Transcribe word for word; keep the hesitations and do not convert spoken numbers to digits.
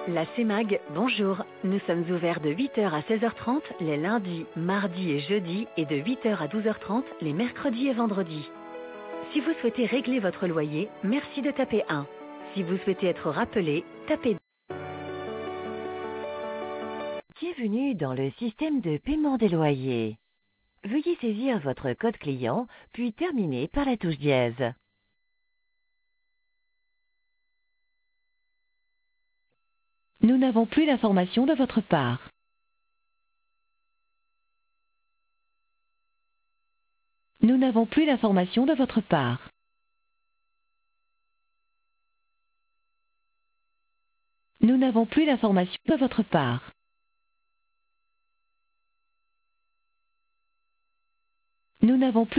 La CEMAG, bonjour. Nous sommes ouverts de huit heures à seize heures trente les lundis, mardis et jeudis et de huit heures à douze heures trente les mercredis et vendredis. Si vous souhaitez régler votre loyer, merci de taper un. Si vous souhaitez être rappelé, tapez deux. Bienvenue dans le système de paiement des loyers. Veuillez saisir votre code client, puis terminer par la touche dièse. Nous n'avons plus d'informations de votre part. Nous n'avons plus d'informations de votre part. Nous n'avons plus d'informations de votre part. Nous n'avons plus